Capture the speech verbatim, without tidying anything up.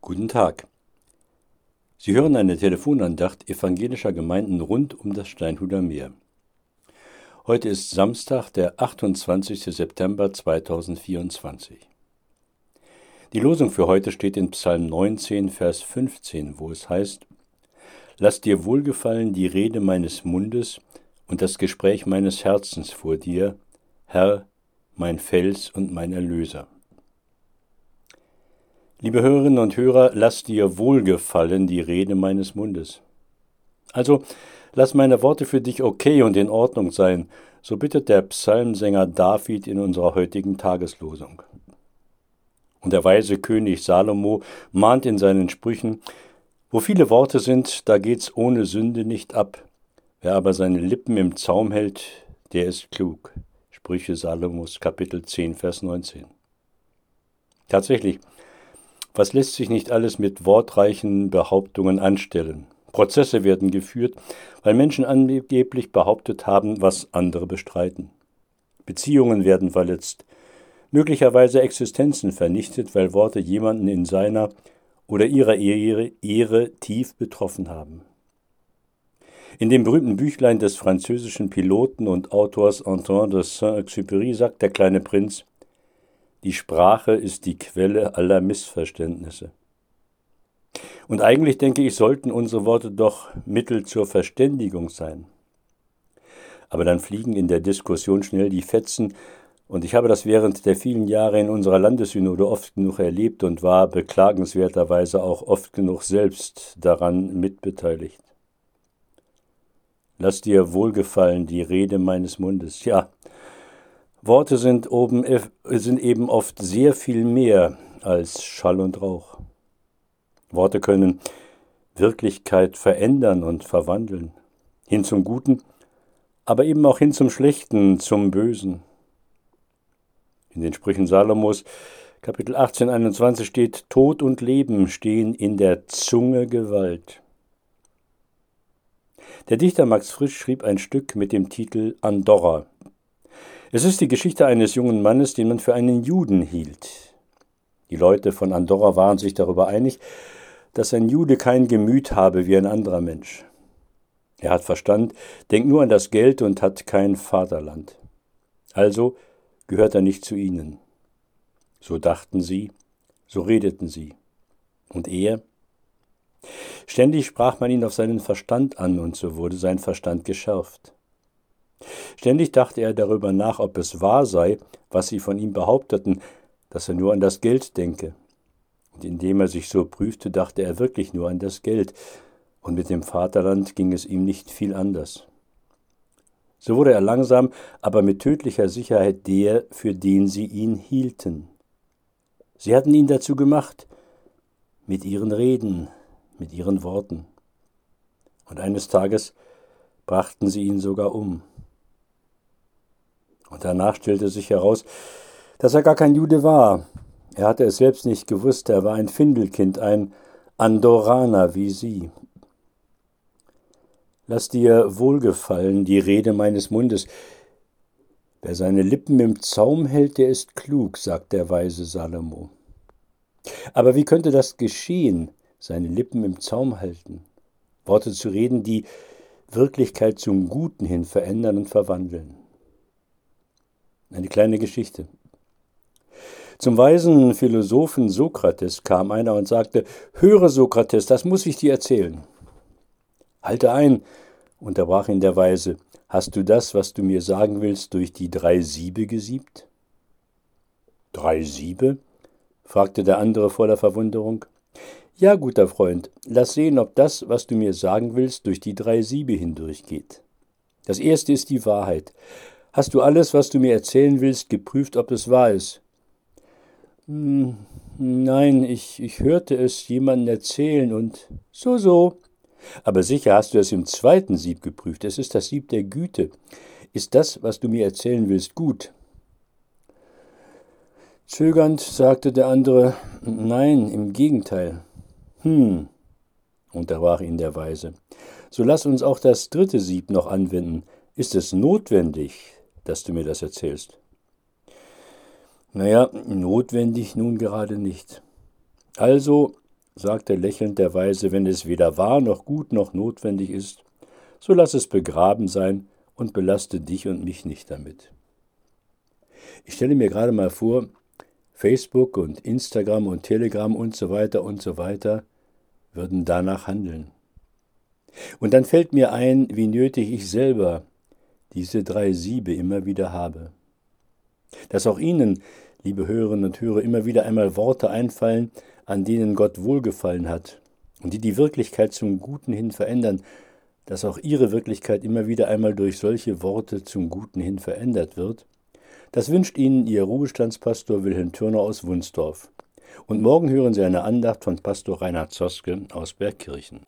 Guten Tag. Sie hören eine Telefonandacht evangelischer Gemeinden rund um das Steinhuder Meer. Heute ist Samstag, der achtundzwanzigste September zweitausendvierundzwanzig. Die Losung für heute steht in Psalm neunzehn, Vers fünfzehn, wo es heißt: Lass dir wohlgefallen die Rede meines Mundes und das Gespräch meines Herzens vor dir, Herr, mein Fels und mein Erlöser. Liebe Hörerinnen und Hörer, lass dir wohlgefallen die Rede meines Mundes. Also, lass meine Worte für dich okay und in Ordnung sein, so bittet der Psalmsänger David in unserer heutigen Tageslosung. Und der weise König Salomo mahnt in seinen Sprüchen: Wo viele Worte sind, da geht's ohne Sünde nicht ab. Wer aber seine Lippen im Zaum hält, der ist klug. Sprüche Salomos, Kapitel zehn, Vers neunzehn. Tatsächlich, was lässt sich nicht alles mit wortreichen Behauptungen anstellen? Prozesse werden geführt, weil Menschen angeblich behauptet haben, was andere bestreiten. Beziehungen werden verletzt, möglicherweise Existenzen vernichtet, weil Worte jemanden in seiner oder ihrer Ehre, Ehre tief betroffen haben. In dem berühmten Büchlein des französischen Piloten und Autors Antoine de Saint-Exupéry sagt der kleine Prinz: Die Sprache ist die Quelle aller Missverständnisse. Und eigentlich, denke ich, sollten unsere Worte doch Mittel zur Verständigung sein. Aber dann fliegen in der Diskussion schnell die Fetzen, und ich habe das während der vielen Jahre in unserer Landessynode oft genug erlebt und war beklagenswerterweise auch oft genug selbst daran mitbeteiligt. Lass dir wohlgefallen die Rede meines Mundes. Ja, Worte sind, oben, sind eben oft sehr viel mehr als Schall und Rauch. Worte können Wirklichkeit verändern und verwandeln, hin zum Guten, aber eben auch hin zum Schlechten, zum Bösen. In den Sprüchen Salomos, Kapitel achtzehn, einundzwanzig steht: Tod und Leben stehen in der Zunge Gewalt. Der Dichter Max Frisch schrieb ein Stück mit dem Titel Andorra. Es ist die Geschichte eines jungen Mannes, den man für einen Juden hielt. Die Leute von Andorra waren sich darüber einig, dass ein Jude kein Gemüt habe wie ein anderer Mensch. Er hat Verstand, denkt nur an das Geld und hat kein Vaterland. Also gehört er nicht zu ihnen. So dachten sie, so redeten sie. Und er? Ständig sprach man ihn auf seinen Verstand an, und so wurde sein Verstand geschärft. Ständig dachte er darüber nach, ob es wahr sei, was sie von ihm behaupteten, dass er nur an das Geld denke. Und indem er sich so prüfte, dachte er wirklich nur an das Geld, und mit dem Vaterland ging es ihm nicht viel anders. So wurde er langsam, aber mit tödlicher Sicherheit der, für den sie ihn hielten. Sie hatten ihn dazu gemacht, mit ihren Reden, mit ihren Worten. Und eines Tages brachten sie ihn sogar um. Und danach stellte sich heraus, dass er gar kein Jude war. Er hatte es selbst nicht gewusst, er war ein Findelkind, ein Andorraner wie sie. Lass dir wohlgefallen die Rede meines Mundes. Wer seine Lippen im Zaum hält, der ist klug, sagt der weise Salomo. Aber wie könnte das geschehen, seine Lippen im Zaum halten? Worte zu reden, die Wirklichkeit zum Guten hin verändern und verwandeln. Eine kleine Geschichte. Zum weisen Philosophen Sokrates kam einer und sagte: Höre, Sokrates, das muss ich dir erzählen. Halte ein, unterbrach ihn der Weise. Hast du das, was du mir sagen willst, durch die drei Siebe gesiebt? Drei Siebe? Fragte der andere voller Verwunderung. Ja, guter Freund, lass sehen, ob das, was du mir sagen willst, durch die drei Siebe hindurchgeht. Das erste ist die Wahrheit. Hast du alles, was du mir erzählen willst, geprüft, ob es wahr ist? Hm, nein, ich, ich hörte es jemandem erzählen und so, so. Aber sicher hast du es im zweiten Sieb geprüft. Es ist das Sieb der Güte. Ist das, was du mir erzählen willst, gut? Zögernd sagte der andere: Nein, im Gegenteil. Hm, unterbrach ihn der Weise. So lass uns auch das dritte Sieb noch anwenden. Ist es notwendig, dass du mir das erzählst? Naja, notwendig nun gerade nicht. Also sagte lächelnd der Weise, wenn es weder wahr noch gut noch notwendig ist, so lass es begraben sein und belaste dich und mich nicht damit. Ich stelle mir gerade mal vor, Facebook und Instagram und Telegram und so weiter und so weiter würden danach handeln. Und dann fällt mir ein, wie nötig ich selber diese drei Siebe immer wieder habe. Dass auch Ihnen, liebe Hörerinnen und Hörer, immer wieder einmal Worte einfallen, an denen Gott wohlgefallen hat und die die Wirklichkeit zum Guten hin verändern, dass auch Ihre Wirklichkeit immer wieder einmal durch solche Worte zum Guten hin verändert wird, das wünscht Ihnen Ihr Ruhestandspastor Wilhelm Thürner aus Wunsdorf. Und morgen hören Sie eine Andacht von Pastor Reinhard Zoske aus Bergkirchen.